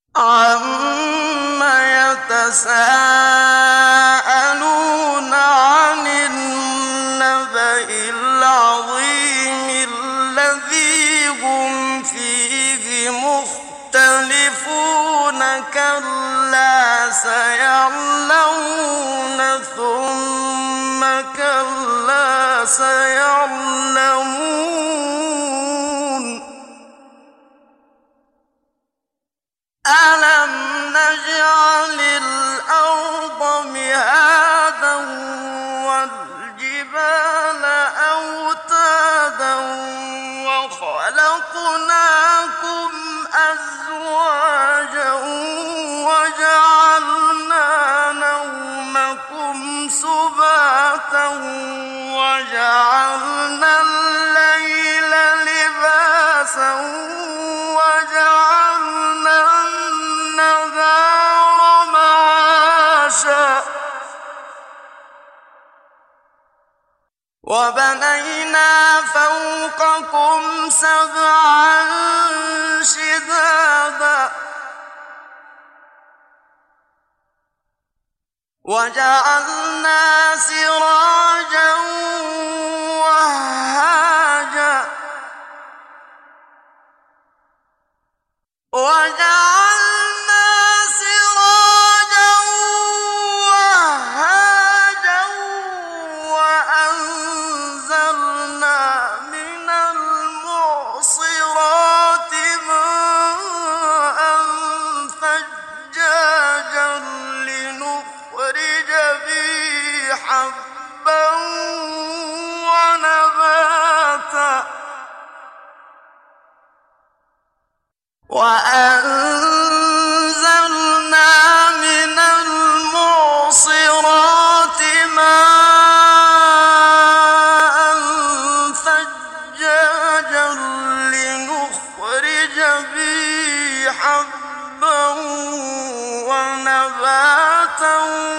عَمَّ يَتَسَاءَلُونَ عَنِ النَّبَإِ الْعَظِيمِ الَّذِي هُمْ فِيهِ مُخْتَلِفُونَ كَلَّا سَيَعْلَمُونَ ثُمَّ كَلَّا سَيَعْلَمُونَ أَلَمْ نَجْعَلِ الْأَرْضَ مِهَادًا وَالْجِبَالَ أَوْتَادًا وَخَلَقْنَاكُمْ أَزْوَاجًا وَجَعَلْنَا نَوْمَكُمْ سُبَاتًا وَجَعَلْنَا اللَّيْلَ لِبَاسًا وَجَعَلْنَا النَّهَارَ مَعَاشًا وَبَنَيْنَا فَوْقَكُمْ سَبْعًا شِدَادًا وَجَعَلْنَا سِرَاجًا وَهَّاجًا وَجَعَلْنَا سِرَاجًا وَهَّاجًا وَأَنزَلْنَا مِنَ الْمُعْصِرَاتِ مَاءً ثَجَّاجًا لِّنُخْرِجَ بِهِ حَبًّا وَنَبَاتًا وَأَنزَلْنَا مِنَ الْمُعْصِرَاتِ مَاءً ثَجَّاجًا لِّنُخْرِجَ بِهِ حَبًّا وَنَبَاتًا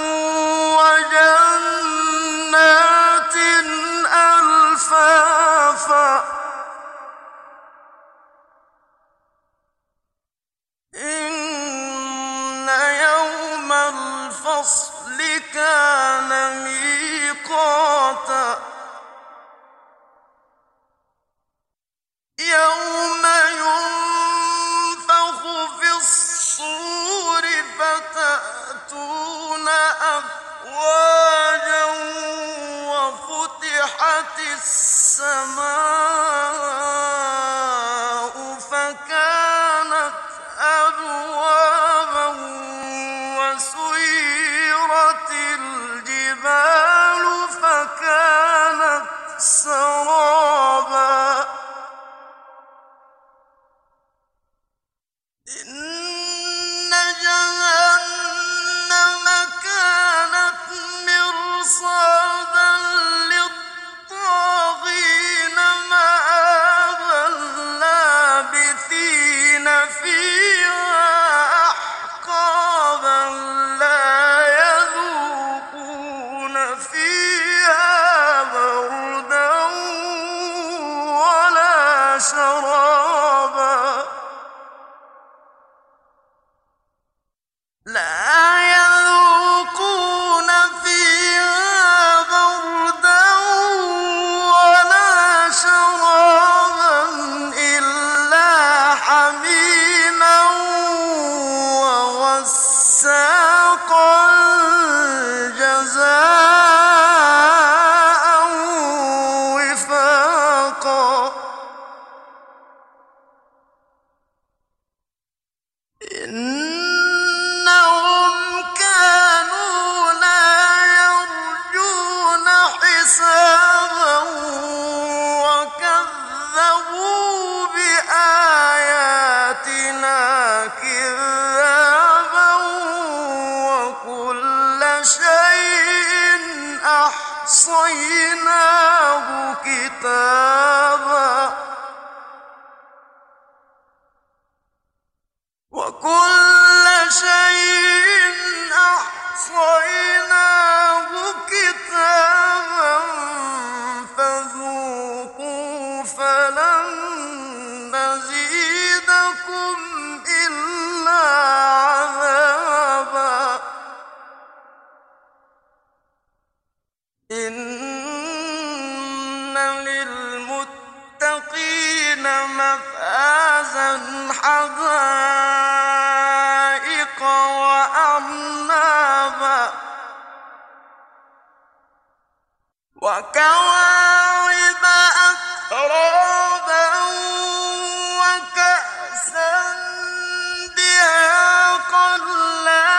وَجَنَّاتٍ أَلْفَافًا إِنَّ يَوْمَ الْفَصْلِ كَانَ مِيقَاتًا يَوْمَ يُنفَخُ فِي الصُّورِ فَتَأْتُونَ أَفْوَاجًا وَفُتِحَتِ السَّمَاءُ فَكَانَتْ أَبْوَابًا وَسُيِّرَتِ الْجِبَالُ فَكَانَتْ سَرَابًا إِنَّ جَهَنَّمَ كَانَتْ مِرْصَادًا لِّلطَّاغِينَ مَآبًا لَّابِثِينَ فِيهَا أَحْقَابًا لَّا يَذُوقُونَ فِيهَا بَرْدًا وَلَا شَرَابًا إِلَّا حَمِيمًا وَغَسَّاقًا جَزَاءً وِفَاقًا إِنَّهُمْ كَانُوا لَا يَرْجُونَ حِسَابًا وَكَذَّبُوا بِآيَاتِنَا كِذَّابًا وَكُلَّ شَيْءٍ أَحْصَيْنَاهُ كِتَابًا وَكُلَّ شَيْءٍ أَحْصَيْنَاهُ كِتَابًا فَذُوقُوا فَلَن نَّزِيدَكُمْ إِلَّا وأعنابا وكواعب أترابا وكأسا دهاقا لا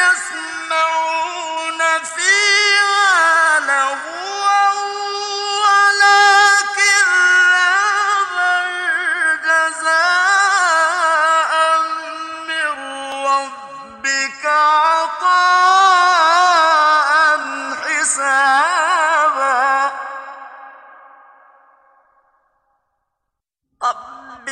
يسمعون فيها لغوا ولا كذابا جزاء من ربك عطاء حسابا رب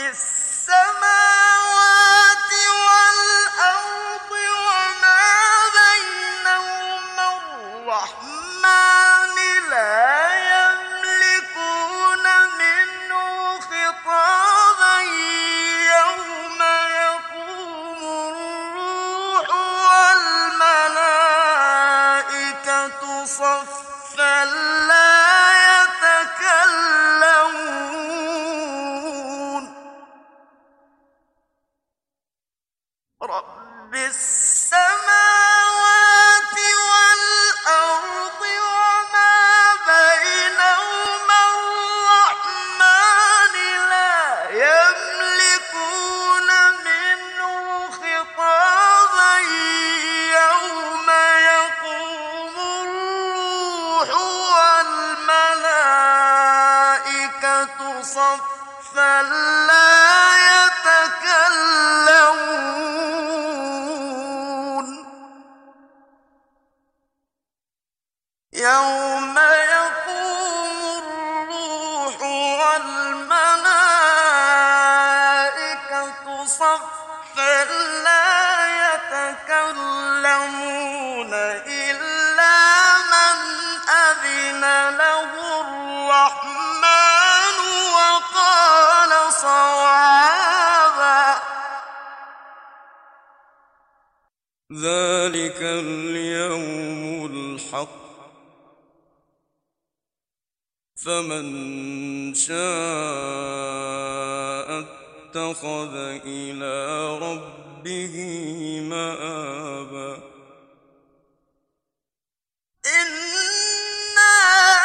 السماوات والأرض وما بينهما الرحمن لا يملكون منه خطابا يوم يقوم الروح والملائكة صفا لا يتكلمون رب السماوات والأرض وما بينهما الرحمن لا يملكون منه خطابا يوم يقوم الروح والملائكة صفا لا يتكلمون يوم يقوم الروح والملائكة صفا لا يتكلمون إلا من أذن له الرحمن وقال صوابا ذلك اليوم الحق فمن شاء اتخذ إلى ربه مآبا إنا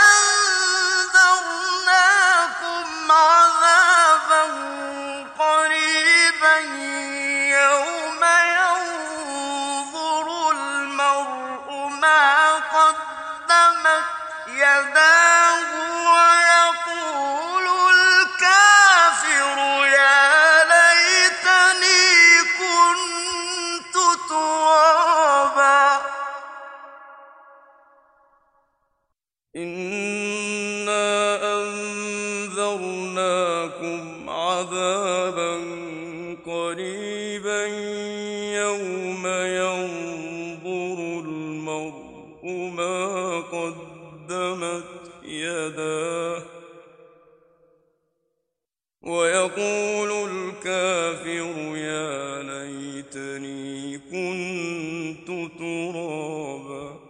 أنذرناكم عذابا قريبا يوم ينظر المرء ما قدمت يداه ويقول الكافر يا ليتني كنت ترابا إنا أنذرناكم عذابا قريبا يوم ينظر المرء ما قدمت يداه ويقول الكافر يا ليتني كنت ترابا